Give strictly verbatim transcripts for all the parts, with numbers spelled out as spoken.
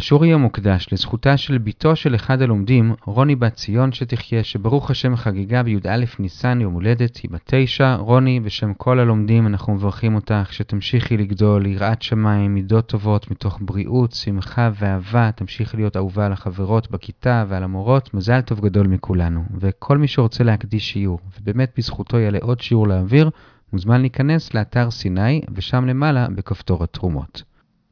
השיעור יהיה מוקדש לזכותה של ביתו של אחד הלומדים, רוני בת ציון שתחיה, שברוך השם חגיגה בי"א ניסן יום הולדת, היא בת תשע. רוני, בשם כל הלומדים אנחנו מברכים אותך שתמשיכי לגדול, יראת שמיים, מידות טובות מתוך בריאות, שמחה ואהבה, תמשיכי להיות אהובה על החברות בכיתה ועל המורות, מזל טוב גדול מכולנו. וכל מי שרוצה להקדיש שיעור, ובאמת בזכותו יעלה עוד שיעור לאוויר, מוזמן להיכנס לאתר סיני, ושם למעלה בכפתור התרומות.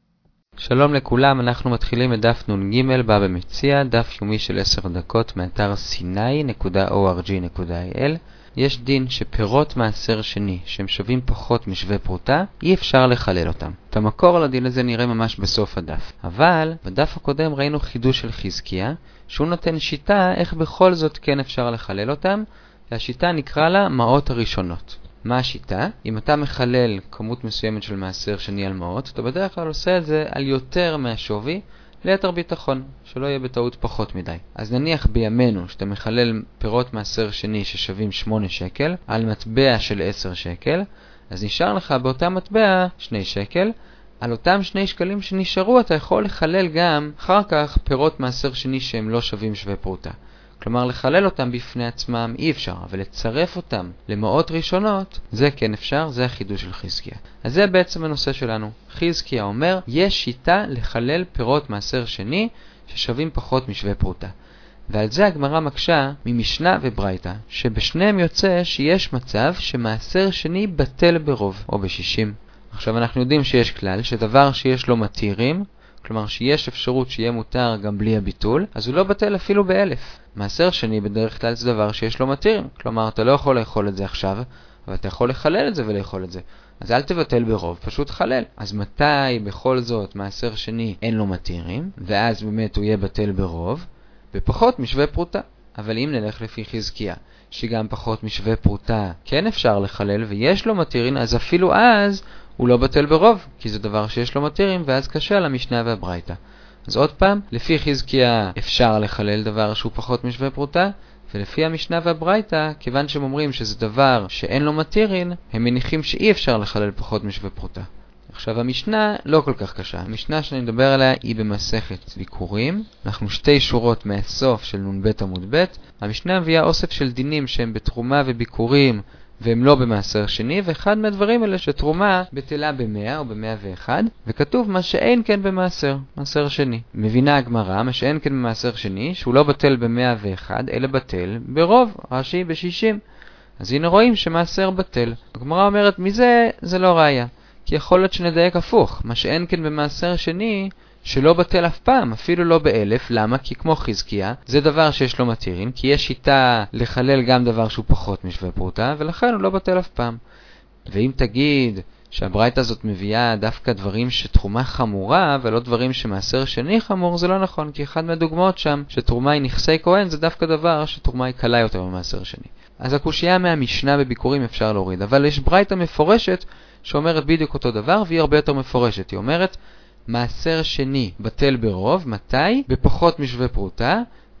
שלום לכולם, אנחנו מתחילים את דף נ"ג בא במציע, דף יומי של עשר דקות מאתר סיני נקודה או אר ג'י נקודה איי אל. יש דין שפירות מעשר שני שהם שווים פחות משווה פרוטה, אי אפשר לחלל אותם. את המקור לדין הזה נראה ממש בסוף הדף. אבל בדף הקודם ראינו חידוש של חזקיה, שהוא נותן שיטה איך בכל זאת כן אפשר לחלל אותם, והשיטה נקרא לה מעות הראשונות. מה השיטה? אם אתה מחלל כמות מסוימת של מעשר שני על מעות, אתה בדרך כלל עושה את זה על יותר מהשווי, ליתר ביטחון, שלא יהיה בטעות פחות מדי. אז נניח בימינו שאתה מחלל פירות מעשר שני ששווים שמונה שקל, על מטבע של עשר שקל, אז נשאר לך באותה מטבע שני שקל, על אותם שני שקלים שנשארו אתה יכול לחלל גם אחר כך פירות מעשר שני שהם לא שווים שווה פרוטה. כלומר, לחלל אותם בפני עצמם אי אפשר, אבל לצרף אותם למעות ראשונות, זה כן אפשר, זה החידוש של חזקיה. אז זה בעצם הנושא שלנו. חזקיה אומר, יש שיטה לחלל פירות מעשר שני ששווים פחות משווה פרוטה. ועל זה הגמרא מקשה ממשנה וברייתא, שבשניהם יוצא שיש מצב שמעשר שני בטל ברוב, או בשישים. עכשיו אנחנו יודעים שיש כלל שדבר שיש לו מתירים, כלומר שיש אפשרות שיהיה מותר גם בלי הביטול, אז הוא לא בטל אפילו באלף. מעשר שני בדרך כלל זה דבר שיש לו מתירים, כלומר אתה לא יכול לאכול את זה עכשיו, אבל אתה יכול לחלל את זה ולאכול את זה. אז אל תבטל ברוב, פשוט חלל. אז מתי בכל זאת מעשר שני אין לו מתירים, ואז באמת הוא יהיה בטל ברוב, בפחות משווה פרוטה. אבל אם נלך לפי חזקיה, שגם פחות משווה פרוטה כן אפשר לחלל ויש לו מתירים, אז אפילו אז הוא לא בטל ברוב, כי זה דבר שיש לו מתירים, ואז קשה למשנה והברייתא. אז עוד פעם, לפי חזקיה אפשר לחלל דבר שהוא פחות משווה פרוטה, ולפי המשנה והברייתא, כיוון שהם אומרים שזה דבר שאין לו מתירים, הם מניחים שאי אפשר לחלל פחות משווה פרוטה. עכשיו המשנה לא כל כך קשה. המשנה שאני מדבר עליה היא במסכת ביקורים. אנחנו שתי שורות מהסוף של נ"ב עמוד ב'. המשנה מביאה אוסף של דינים שהם בתרומה וביקורים, והם לא במעשר שני, ואחד מהדברים האלה שתרומה בטלה ב-מאה או ב-מאה ואחת, וכתוב מה שאין כן במעשר, מעשר שני. מבינה הגמרא, מה שאין כן במעשר שני, שהוא לא בטל ב-מאה ואחת, אלא בטל ברוב, רש"י ב-שישים. אז הנה רואים שמעשר בטל. הגמרא אומרת, מזה זה לא ראיה, כי יכול להיות שנדייק הפוך, מה שאין כן במעשר שני, שלא בטל אף פעם, אפילו לא באלף. למה? כי כמו חזקיה, זה דבר שיש לו מתירים, כי יש שיטה לחלל גם דבר שהוא פחות משווה פרוטה, ולכן הוא לא בטל אף פעם. ואם תגיד שהברייתא הזאת מביאה דווקא דברים שתרומה חמורה, ולא דברים שמעשר שני חמור, זה לא נכון, כי אחד מהדוגמאות שם, שתרומה היא נכסי כהן, זה דווקא דבר שתרומה היא קלה יותר ממעשר שני. אז הקושיה מהמשנה בביקורים אפשר להוריד, אבל יש ברייתא מפורשת שאומרת בדיוק אותו דבר, והיא הרבה יותר מפורשת. היא אומרת, מעשר שני בטל ברוב, מתי? בפחות משווה פרוטה,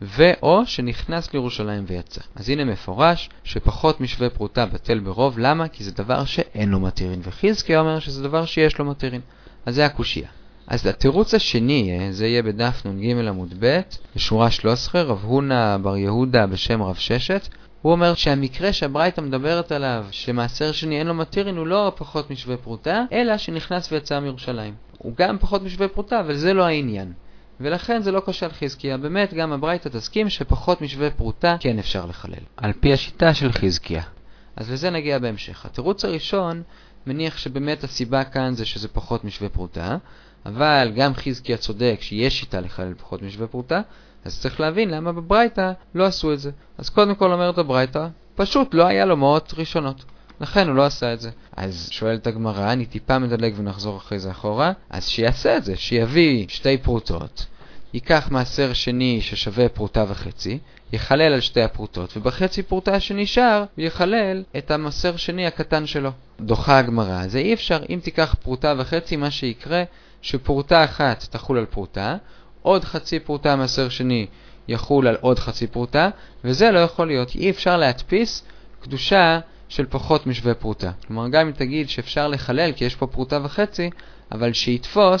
ואו שנכנס לירושלים ויצא. אז הנה מפורש שפחות משווה פרוטה בטל ברוב. למה? כי זה דבר שאין לו מתירים, וחזקיה אומר שזה דבר שיש לו מתירים. אז זה הקושיה. אז התירוץ השני, זה יהיה בדף נ"ג עמוד ב', בשורה שלוש עשרה, רב הונא בר יהודה בשם רב ששת. הוא אומר שהמקרה שהברייתא מדברת עליו, שמעשר שני אין לו מתירים, הוא לא פחות משווה פרוטה, אלא שנכנס ויצא מירושלים. הוא גם פחות משווה פרוטה, אבל זה לא העניין. ולכן זה לא קשה על חזקיה. באמת גם הברייתא תסכים שפחות משווה פרוטה כן אפשר לחלל, על פי השיטה של חזקיה. אז לזה נגיע בהמשך. התירוץ הראשון מניח שבאמת הסיבה כאן זה שזה פחות משווה פרוטה, אבל גם חזקיה צודק שיש שיטה לחלל פחות משווה פרוטה, אז צריך להבין למה בברייתא לא עשו את זה. אז קודם כל אומרת הברייתא, פשוט לא היה לו מעות ראשונות, לכן הוא לא עשה את זה. אז שואלת הגמרא, אני טיפה מדלג ונחזור אחרי זה אחורה, אז שיעשה את זה, שיביא שתי פרוטות, ייקח מעשר שני ששווה פרוטה וחצי, יחלל על שתי הפרוטות, ובחצי פרוטה שנשאר, יחלל את המעשר שני הקטן שלו. דוחה הגמרא, זה אי אפשר. אם תיקח פרוטה וחצי, מה שיקרה, שפרוטה אחת תחול על פרוטה, עוד חצי פרוטה מעשר שני יחול על עוד חצי פרוטה, וזה לא יכול להיות. אי אפשר להדפיס קדושה של פחות משווה פרוטה. כלומר, גם אם תגיד שאפשר לחלל כי יש פה פרוטה וחצי, אבל שיתפוס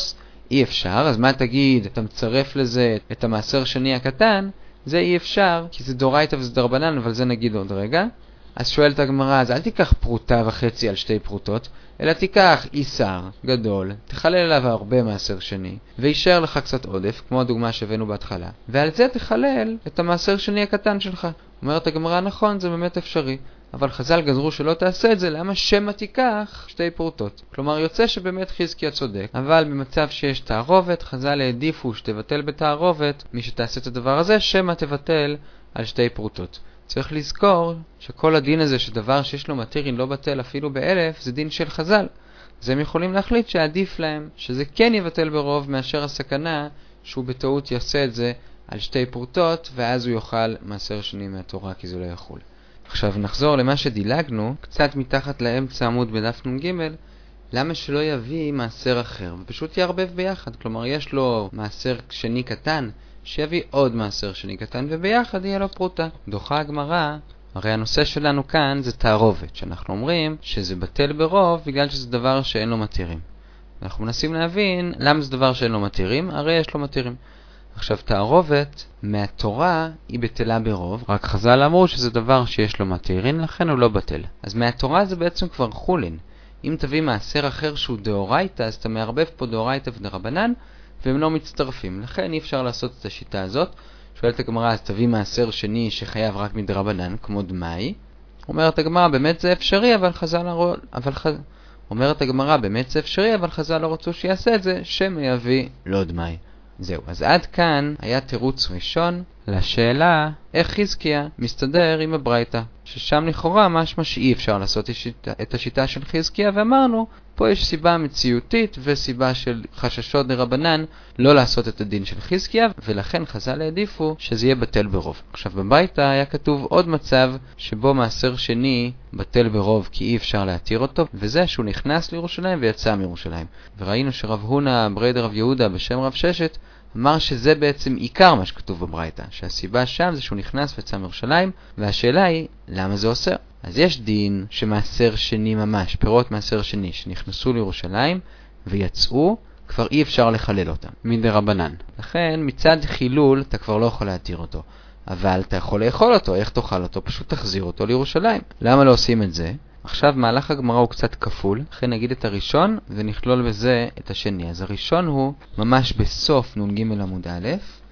אי אפשר, אז מה תגיד? אתה מצרף לזה את המעשר שני הקטן, זה אי אפשר, כי זה דורייתא וזה דרבנן, אבל זה נגיד עוד רגע. אז שואלת הגמרא, אז אל תיקח פרוטה וחצי על שתי פרוטות, אלא תיקח איסר גדול, תחלל עליו הרבה מעשר שני, וישאר לך קצת עודף, כמו הדוגמה שהבאנו בהתחלה, ועל זה תחלל את המעשר שני הקטן שלך. אומרת הגמרא, נכון, זה באמת אפשרי, אבל חז"ל גזרו שלא תעשה את זה, למה שמא תיקח שתי פרוטות. כלומר, יוצא שבאמת חזקיה צודק, אבל במצב שיש תערובת, חז"ל העדיפו שתבטל בתערובת, מי שתעשה את הדבר הזה, שמא תבטל על שתי פרוטות. צריך לזכור שכל הדין הזה שדבר שיש לו מתירין לא בטל אפילו באלף, זה דין של חז"ל. אז הם יכולים להחליט שעדיף להם שזה כן יבטל ברוב מאשר הסכנה שהוא בטעות יעשה את זה על שתי פרוטות, ואז הוא יאכל מעשר שני מהתורה כי זה לא יחול. עכשיו נחזור למה שדילגנו, קצת מתחת לאמצע עמוד בדף נ"ג, למה שלא יביא מעשר אחר ופשוט יערבב ביחד. כלומר, יש לו מעשר שני קטן, שיביא עוד מעשר שני קטן וביחד יהיה לו פרוטה. דוחה הגמרא, הרי הנושא שלנו כאן זה תערובת, שאנחנו אומרים שזה בטל ברוב בגלל שזה דבר שאין לו מתירים. אנחנו מנסים להבין למה זה דבר שאין לו מתירים, הרי יש לו מתירים. עכשיו, תערובת מהתורה היא בטלה ברוב, רק חז"ל אמרו שזה דבר שיש לו מתירים, לכן הוא לא בטל. אז מהתורה זה בעצם כבר חולין. אם תביא מעשר אחר שהוא דאורייתא, אז אתה מערבב פה דאורייתא ודרבנן, והם לא מצטרפים. לכן אי אפשר לעשות את השיטה הזאת. שואלת הגמרא, אז תביא מעשר שני שחייב רק מדרבנן, כמו דמאי. אומרת הגמרא, באמת זה אפשרי, אבל חז"ל לא... אבל ח... אומרת הגמרא, באמת זה אפשרי, אבל חז"ל לא רצו שיעשה את זה, שמא יביא לא דמאי. זהו, אז עד כאן היה תירוץ ראשון לשאלה איך חזקיה מסתדר עם הברייתא, ששם לכאורה משמע שאי אפשר לעשות את השיטה של חזקיה, ואמרנו, פה יש סיבה מציאותית וסיבה של חששות דרבנן לא לעשות את הדין של חזקיה, ולכן חז"ל העדיפו שזה יהיה בטל ברוב. עכשיו בברייתא היה כתוב עוד מצב שבו מעשר שני בטל ברוב כי אי אפשר להתיר אותו, וזה שהוא נכנס לירושלים ויצא מירושלים. וראינו שרב הונא ברי דרב יהודה בשם רב ששת אמר שזה בעצם עיקר מה שכתוב בברייתא, שהסיבה שם זה שהוא נכנס ויצא מירושלים, והשאלה היא למה זה אוסר. אז יש דין שמעשר שני ממש, פירות מעשר שני שנכנסו לירושלים ויצאו, כבר אי אפשר לחלל אותם מדרבנן. לכן מצד חילול אתה כבר לא יכול להתיר אותו, אבל אתה יכול לאכול אותו. איך תאכל אותו? פשוט תחזיר אותו לירושלים. למה לא עושים את זה? עכשיו מהלך הגמרא הוא קצת כפול, לכן נגיד את הראשון ונכלול בזה את השני. אז הראשון הוא ממש בסוף נ"ג עמוד א',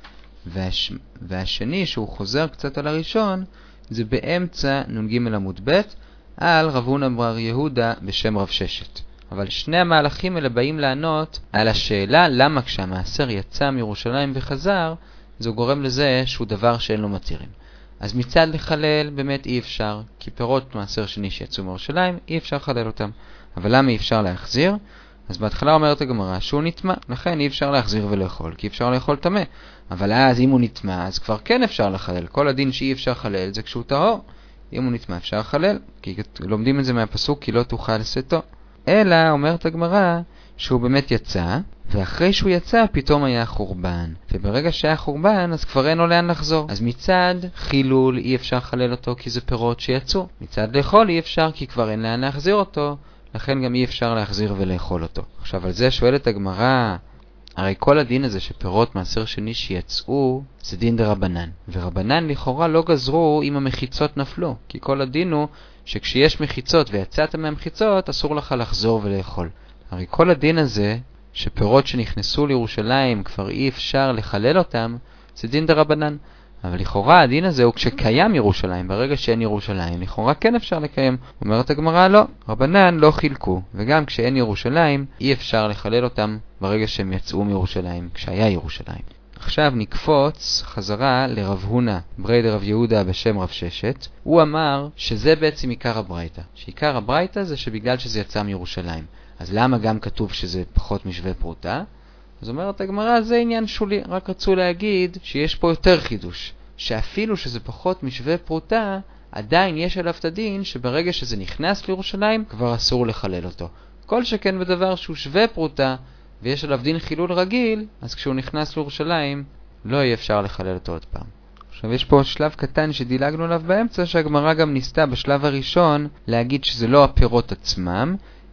והש... והשני שהוא חוזר קצת על הראשון זה באמצע נ"ג עמוד ב' על רב הונא בר יהודה בשם רב ששת. אבל שני המהלכים האלה באים לענות על השאלה למה כשהמעשר יצא מירושלים וחזר זה גורם לזה שהוא דבר שאין לו מתירים. אז מצד לחלל באמת אי אפשר, כי פירות מעשר שני שיצאו מירושלים אי אפשר לחלל אותם. אבל למה אי אפשר להחזיר? אז בהתחלה אומרת הגמרא שהוא נטמע, לכן אי אפשר להחזיר ולאכול, כי אפשר לאכול טמא. אבל אז אם הוא נטמע, אז כבר כן אפשר לחלל. כל הדין שאי אפשר לחלל זה כשהוא טהור. אם הוא נטמע אפשר לחלל, כי לומדים את זה מהפסוק, כי לא תאכל לשאתו. אלא אומרת הגמרא שהוא באמת יצא, ואחרי שהוא יצא פתאום היה חורבן. וברגע שהיה חורבן אז כבר אין לו לאן לחזור. אז מצד חילול אי אפשר לחלל אותו כי זה פירות שיצאו. מצד לאכול אי אפשר כי כבר אין לאן להחזיר אותו, לכן גם אי אפשר להחזיר ולאכול אותו. עכשיו על זה שואלת הגמרא, הרי כל הדין הזה שפירות מעשר שני שיצאו זה דין דרבנן. ורבנן לכאורה לא גזרו אם המחיצות נפלו, כי כל הדין הוא שכשיש מחיצות ויצאת מהמחיצות אסור לך לחזור ולאכול. הרי כל הדין הזה שפירות שנכנסו לירושלים כבר אי אפשר לחלל אותם זה דין דרבנן. אבל לכאורה הדין הזה הוא כשקיים ירושלים, ברגע שאין ירושלים לכאורה כן אפשר לקיים. אומרת הגמרא לא, רבנן לא חילקו, וגם כשאין ירושלים אי אפשר לחלל אותם ברגע שהם יצאו מירושלים, כשהיה ירושלים. עכשיו נקפוץ חזרה לרב הונא ברי דרב יהודה בשם רב ששת. הוא אמר שזה בעצם עיקר הברייתא, שעיקר הברייתא זה שבגלל שזה יצא מירושלים. אז למה גם כתוב שזה פחות משווה פרוטה? אז אומרת הגמרא, זה עניין שולי, רק רצו להגיד שיש פה יותר חידוש, שאפילו שזה פחות משווה פרוטה, עדיין יש עליו את הדין שברגע שזה נכנס לירושלים כבר אסור לחלל אותו. כל שכן בדבר שהוא שווה פרוטה ויש עליו דין חילול רגיל, אז כשהוא נכנס לירושלים לא יהיה אפשר לחלל אותו עוד פעם. עכשיו יש פה שלב קטן שדילגנו עליו באמצע, שהגמרא גם ניסתה בשלב הראשון להגיד שזה לא הפירות עצמם,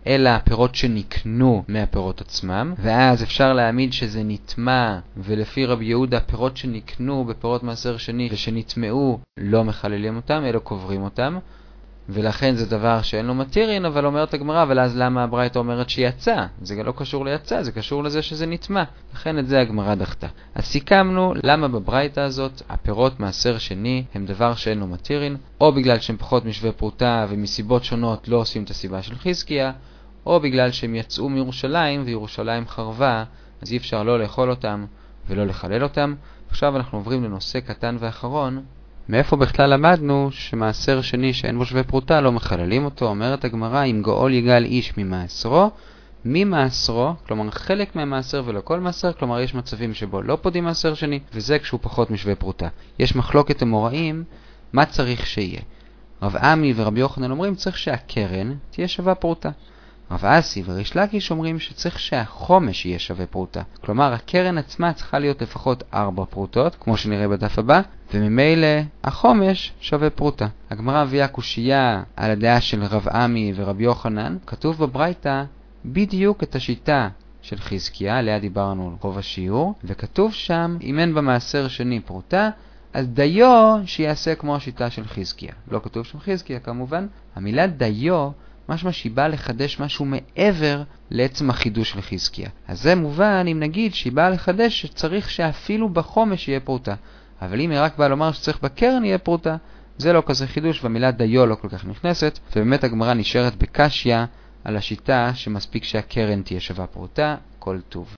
אלא הפירות שנקנו מהפירות עצמם, ואז אפשר להעמיד שזה נטמע, ולפי רבי יהודה הפירות שנקנו בפירות מעשר שני ושנטמעו לא מחללים אותם, אלא קוברים אותם, ולכן זה דבר שאין לו מתירין, אבל אומרת הגמרא, אבל אז למה הברייתא אומרת שיצא? זה לא קשור ליצא, זה קשור לזה שזה נטמע. לכן את זה הגמרא דחתה. אז סיכמנו למה בברייתא הזאת הפירות מעשר שני הם דבר שאין לו מתירין, או בגלל שהם פחות משווה פרוטה ומסיבות שונות לא עושים את הסיבה של חזקיה, או בגלל שהם יצאו מירושלים וירושלים חרבה, אז אי אפשר לא לאכול אותם ולא לחלל אותם. עכשיו אנחנו עוברים לנושא קטן ואחרון. מאיפה בכלל למדנו שמעשר שני שאין בו שווה פרוטה לא מחללים אותו? אומרת הגמרא, אם גאול יגאל איש ממעשרו, ממעשרו, כלומר חלק מהמעשר ולא כל מעשר, כלומר יש מצבים שבו לא פודים מעשר שני, וזה כשהוא פחות משווה פרוטה. יש מחלוקת אמוראים, מה צריך שיהיה? רב עמי ורבי יוחנן אומרים צריך שהקרן תהיה שווה פרוטה. רב אסי וריש לקיש אומרים שצריך שהחומש יהיה שווה פרוטה. כלומר, הקרן עצמה צריכה להיות לפחות ארבע פרוטות, כמו שנראה בדף הבא, וממילא החומש שווה פרוטה. הגמרא הביאה קושייה על הדעה של רב עמי ורבי יוחנן. כתוב בברייתא בדיוק את השיטה של חזקיה, עליה דיברנו רוב השיעור, וכתוב שם, אם אין במעשר שני פרוטה, אז דיו שיעשה כמו השיטה של חזקיה. לא כתוב שם חזקיה כמובן. המילה דיו משמע שהיא באה לחדש משהו מעבר לעצם החידוש של חזקיה. אז זה מובן אם נגיד שהיא באה לחדש שצריך שאפילו בחומש יהיה פרוטה. אבל אם היא רק באה לומר שצריך בקרן יהיה פרוטה, זה לא כזה חידוש, והמילה דיו לא כל כך נכנסת, ובאמת הגמרא נשארת בקשיה על השיטה שמספיק שהקרן תהיה שווה פרוטה. כל טוב.